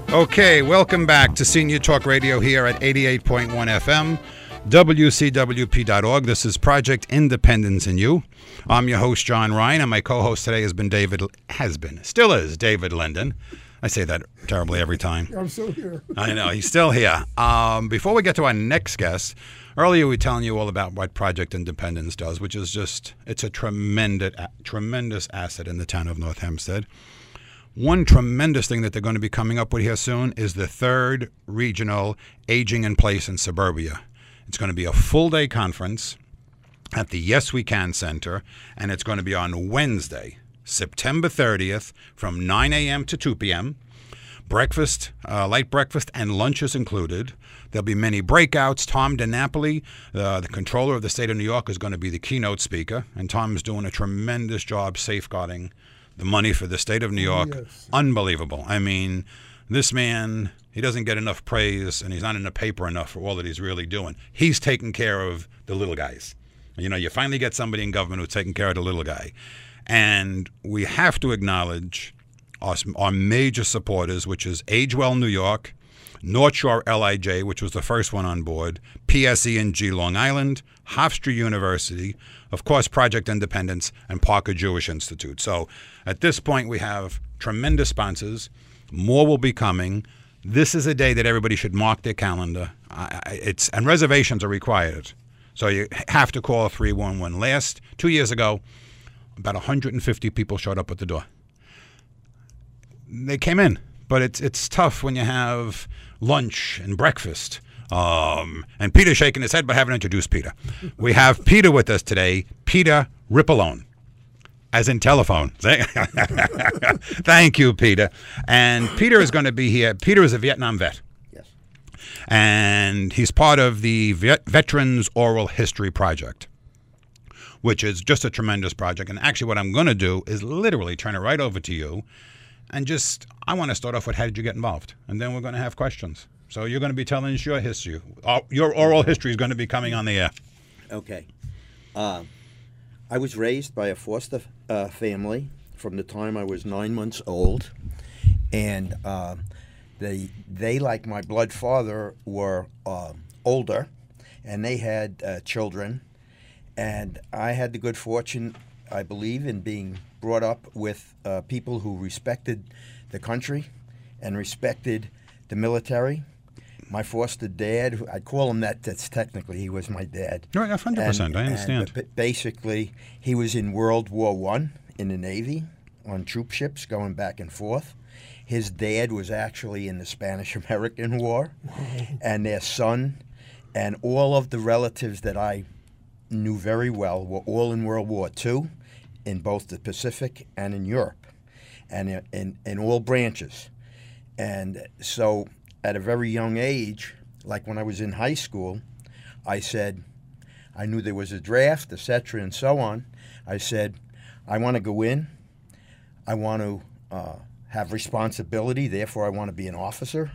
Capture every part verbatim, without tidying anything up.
Okay, welcome back to Senior Talk Radio here at eighty-eight point one F M, W C W P dot org. This is Project Independence in You. I'm your host, John Ryan, and my co-host today has been David, has been, still is David Linden. I say that terribly every time. I'm still here. I know, he's still here. Um, before we get to our next guest, earlier we were telling you all about what Project Independence does, which is just, it's a tremendous, tremendous asset in the town of North Hempstead. One tremendous thing that they're going to be coming up with here soon is the third regional Aging in Place in Suburbia. It's going to be a full-day conference at the Yes We Can Center, and it's going to be on Wednesday, September thirtieth, from nine a.m. to two p.m. Breakfast, uh, light breakfast, and lunches included. There'll be many breakouts. Tom DiNapoli, uh, the controller of the state of New York, is going to be the keynote speaker, and Tom's doing a tremendous job safeguarding the money for the state of New York. Yes. Unbelievable. I mean, this man, he doesn't get enough praise, and he's not in the paper enough for all that he's really doing. He's taking care of the little guys. You know, you finally get somebody in government who's taking care of the little guy. And we have to acknowledge our, our major supporters, which is Age Well New York, North Shore L I J, which was the first one on board, P S E and G Long Island, Hofstra University, of course, Project Independence, and Parker Jewish Institute. So at this point, we have tremendous sponsors. More will be coming. This is a day that everybody should mark their calendar. I, it's and reservations are required. So you have to call three one one. Last, two years ago, about one hundred fifty people showed up at the door. They came in, but it's it's tough when you have lunch and breakfast. Um, and Peter's shaking his head, but I haven't introduced Peter. We have Peter with us today, Peter Rippolone, as in telephone. Thank you, Peter. And Peter is going to be here. Peter is a Vietnam vet. Yes. And he's part of the Vet- Veterans Oral History Project, which is just a tremendous project. And actually what I'm going to do is literally turn it right over to you. And just, I want to start off with how did you get involved? And then we're going to have questions. So you're going to be telling us your history. Your oral history is going to be coming on the air. Okay. Uh, I was raised by a foster uh, family from the time I was nine months old. And uh, they, they, like my blood father, were uh, older, and they had uh, children. And I had the good fortune, I believe, in being brought up with uh, people who respected the country and respected the military. My foster dad, I'd call him that, that's technically, he was my dad. Right, one hundred percent, and, I understand. And basically, he was in World War One in the Navy on troop ships going back and forth. His dad was actually in the Spanish-American War, and their son and all of the relatives that I knew very well were all in World War Two, in both the Pacific and in Europe, and in, in, in all branches. And so at a very young age, like when I was in high school, I said, I knew there was a draft, et cetera, and so on. I said, I want to go in. I want to uh, have responsibility. Therefore, I want to be an officer.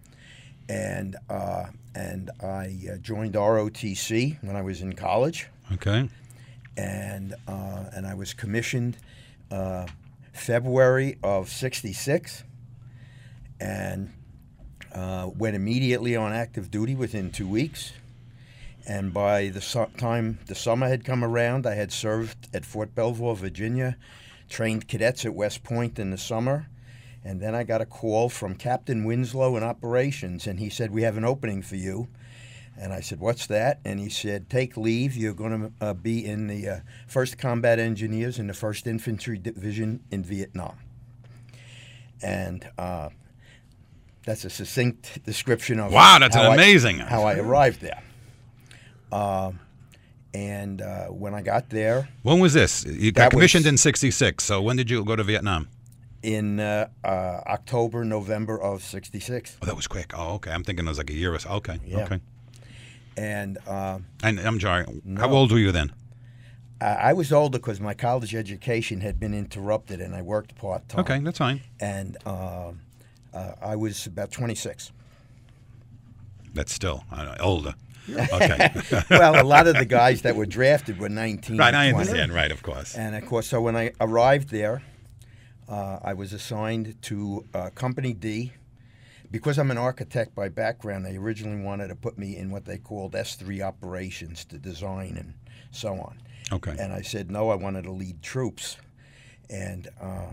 And uh, and I uh, joined R O T C when I was in college. Okay. And uh, and I was commissioned uh, February of sixty-six, and uh, went immediately on active duty within two weeks. And by the su- time the summer had come around, I had served at Fort Belvoir, Virginia, trained cadets at West Point in the summer. And then I got a call from Captain Winslow in operations, and he said, we have an opening for you. And I said, what's that? And he said, take leave. You're going to uh, be in the uh, first Combat Engineers in the first Infantry Division in Vietnam. And uh, that's a succinct description of wow, that's how amazing. I, how I arrived there. Uh, and uh, when I got there... When was this? You got That commissioned was- in sixty-six, so when did you go to Vietnam? in uh, uh, October, November of sixty-six. Oh, that was quick. Oh, okay. I'm thinking it was like a year or so. Okay, Yeah. okay. And uh, And I'm sorry, No. how old were you then? I I was older because my college education had been interrupted, and I worked part-time. Okay, that's fine. And uh, uh, I was about twenty-six. That's still uh, older. Okay. Well, a lot of the guys that were drafted were nineteen. Right, I twenty. understand. Right, of course. And, of course, so when I arrived there, uh, I was assigned to uh, Company D, because I'm an architect by background, they originally wanted to put me in what they called S three operations to design and so on. Okay. And I said, no, I wanted to lead troops. And, uh,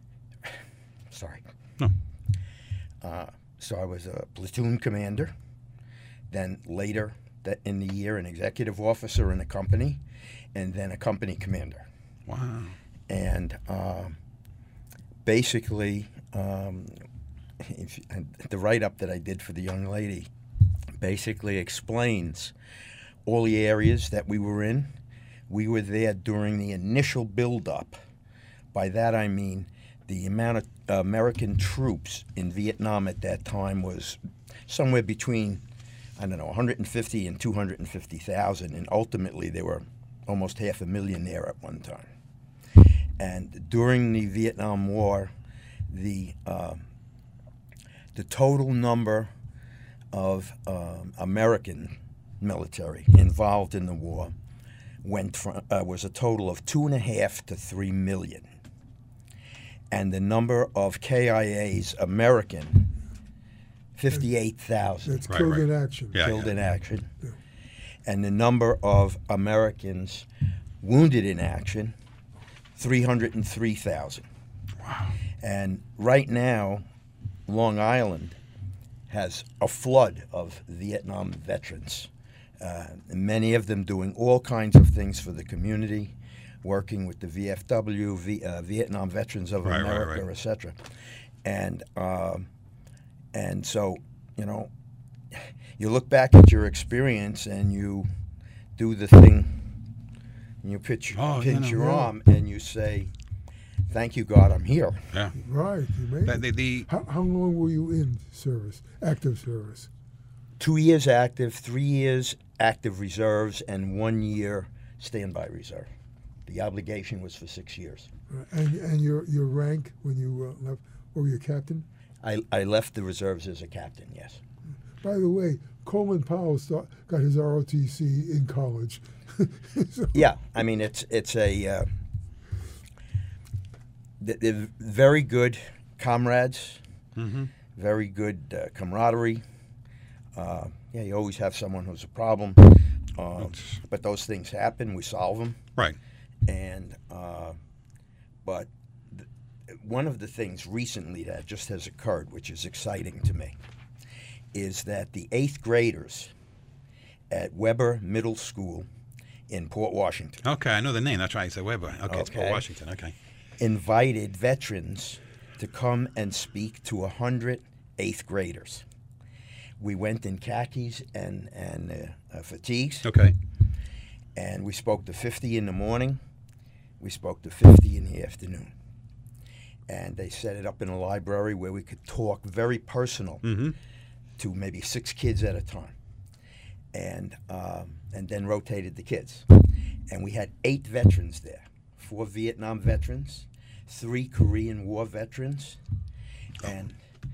sorry. No. Uh, so I was a platoon commander, then later that in the year an executive officer in a company, and then a company commander. Wow. And uh, basically, um, if, the write-up that I did for the young lady basically explains all the areas that we were in. We were there during the initial build-up. By that I mean the amount of American troops in Vietnam at that time was somewhere between, I don't know, one hundred fifty and two hundred fifty thousand, and ultimately there were almost half a million there at one time. And during the Vietnam War, the uh, the total number of um, American military involved in the war went from, uh, was a total of two and a half to three million. And the number of K I A's American, fifty-eight thousand. That's Right, killed right. in action. Yeah. Killed in action. Yeah. And the number of Americans wounded in action, three hundred three thousand. Wow. And right now, Long Island has a flood of Vietnam veterans, uh, many of them doing all kinds of things for the community, working with the V F W, v, uh, Vietnam Veterans of Right, right, America, right. et cetera. And, um and so, you know, you look back at your experience and you do the thing, and you pitch, Oh, pinch you know, your yeah. arm and you say, thank you, God, I'm here. Yeah. Right, you made The, it. the, the, How, how long were you in service, active service? Two years active, three years active reserves, and one year standby reserve. The obligation was for six years. Uh, and and your your rank when you uh, left, or were you a captain? I, I left the reserves as a captain, yes. By the way, Coleman Powell start, got his R O T C in college. So- Yeah, I mean, it's it's a uh, th- they're very good comrades, mm-hmm. very good uh, camaraderie. Uh, yeah, you always have someone who's a problem, uh, but those things happen. We solve them. Right. And uh, but th- one of the things recently that just has occurred, which is exciting to me, is that the eighth graders at Weber Middle School in Port Washington Okay, I know the name. That's right. I said Weber. Okay, it's Port Okay. Washington. Okay. invited veterans to come and speak to a hundred eighth graders. We went in khakis and and uh, uh, fatigues, Okay. and we spoke to fifty in the morning. We spoke to fifty in the afternoon. And they set it up in a library where we could talk very personal Mm-hmm. to maybe six kids at a time. And um, and then rotated the kids. And we had eight veterans there. Four Vietnam veterans, three Korean War veterans, and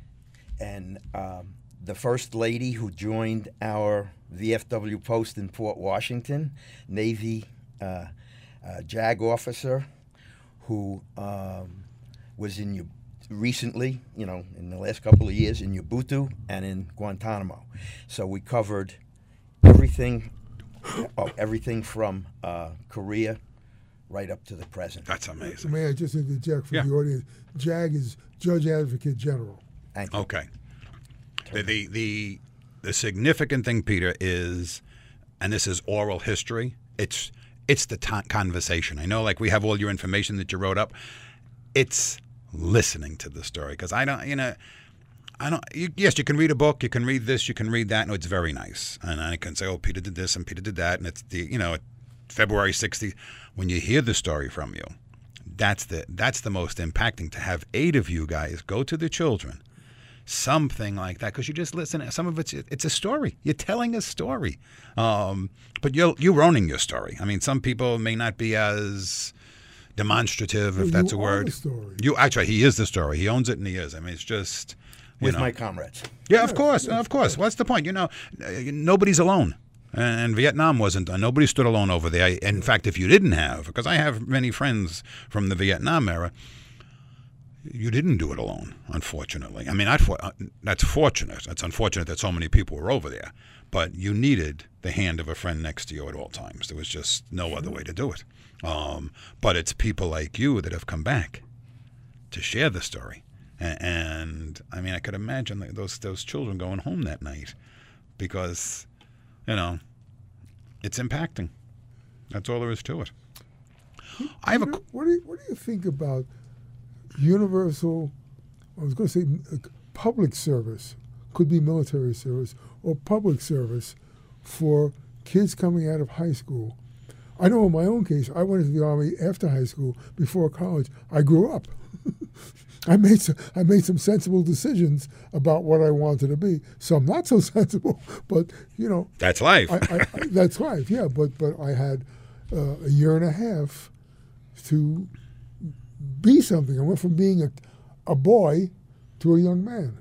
and um, the first lady who joined our V F W post in Port Washington, Navy uh, uh, JAG officer, who um, was in U- recently, you know, in the last couple of years in Ubuntu and in Guantanamo. So we covered everything, oh, everything from uh, Korea right up to the present. That's So amazing. may I just interject for Yeah. the audience? JAG is Judge Advocate General. Thank you. Okay. The, the the the significant thing, Peter, is, and this is oral history. It's it's the t- conversation. I know, like we have all your information that you wrote up. It's listening to the story because I don't, you know, I don't. You, yes, you can read a book, you can read this, you can read that, and it's very nice. And I can say, oh, Peter did this and Peter did that, and it's the, you know, February sixteenth. When you hear the story from you, that's the that's the most impacting. To have eight of you guys go to the children. Something like that, because you just listen. Some of it's it's a story. You're telling a story, um, but you're you're owning your story. I mean, some people may not be as demonstrative, if Well, that's you a are word. the story. You actually, he is the story. He owns it, and he is. I mean, it's just you With know. my comrades. Yeah, of course, of course. What's the point? You know, uh, nobody's alone. And Vietnam wasn't. Uh, nobody stood alone over there. In fact, if you didn't have, because I have many friends from the Vietnam era, you didn't do it alone, unfortunately. I mean, not for, uh, that's fortunate. That's unfortunate that so many people were over there. But you needed the hand of a friend next to you at all times. There was just no other way to do it. Um, but it's people like you that have come back to share the story. And, and I mean, I could imagine those those children going home that night because, you know, it's impacting. That's all there is to it. I have a. What do you, what do you think about universal? I was going to say uh, public service, could be military service or public service for kids coming out of high school. I know in my own case, I went into the Army after high school, before college. I grew up. I made some, I made some sensible decisions about what I wanted to be. Some not so sensible, but you know. That's life. I, I, I, that's life, yeah. But but I had uh, a year and a half to be something. I went from being a, a boy to a young man.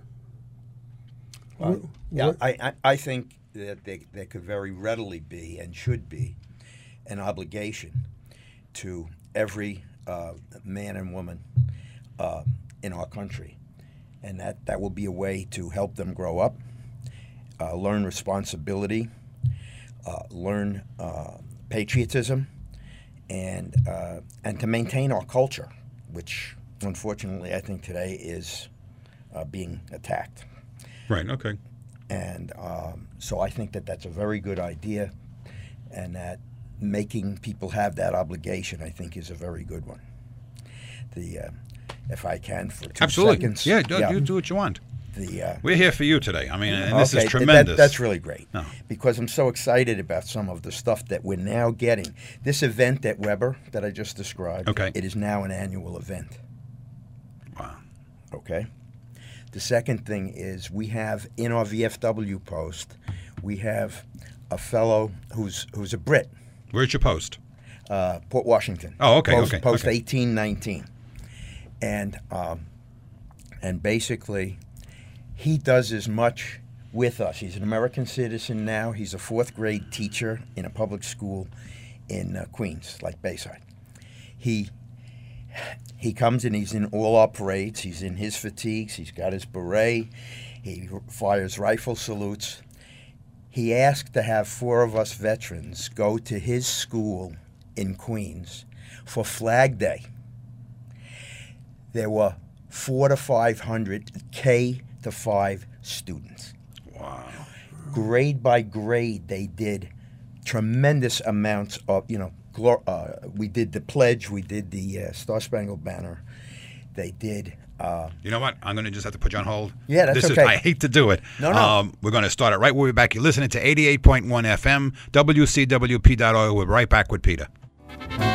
Uh, what, yeah, what, I, I, I think that they, there could very readily be and should be an obligation to every uh, man and woman uh, in our country. And that, that will be a way to help them grow up, uh, learn responsibility, uh, learn uh, patriotism, and uh, and to maintain our culture, which unfortunately I think today is uh, being attacked. Right, okay. And um, so I think that that's a very good idea, and that making people have that obligation, I think, is a very good one. The uh, if I can for two Absolutely. seconds. Yeah, do, you do what you want. The, uh, We're here for you today. I mean, and this okay, is tremendous. That, that's really great No. because I'm so excited about some of the stuff that we're now getting. This event at Weber that I just described, Okay. it is now an annual event. Wow. Okay. The second thing is we have in our V F W post, we have a fellow who's who's a Brit, Where's your post? uh, Port Washington. Oh, okay, Post, okay, Post okay. eighteen nineteen, and um, and basically, he does as much with us. He's an American citizen now. He's a fourth grade teacher in a public school in uh, Queens, like Bayside. He he comes and he's in all our parades. He's in his fatigues. He's got his beret. He fires rifle salutes. He asked to have four of us veterans go to his school in Queens for Flag Day. There were four to five hundred K to five students. Wow. Grade by grade, they did tremendous amounts of, you know, glor- uh, we did the pledge, we did the uh, Star Spangled Banner. They did. Uh, You know what? I'm going to just have to put you on hold. Yeah, that's this okay. Is, I hate to do it. No, no. Um, we're going to start it right where we're back. You're listening to eighty-eight point one F M, W C W P dot org. We're right back with Peter.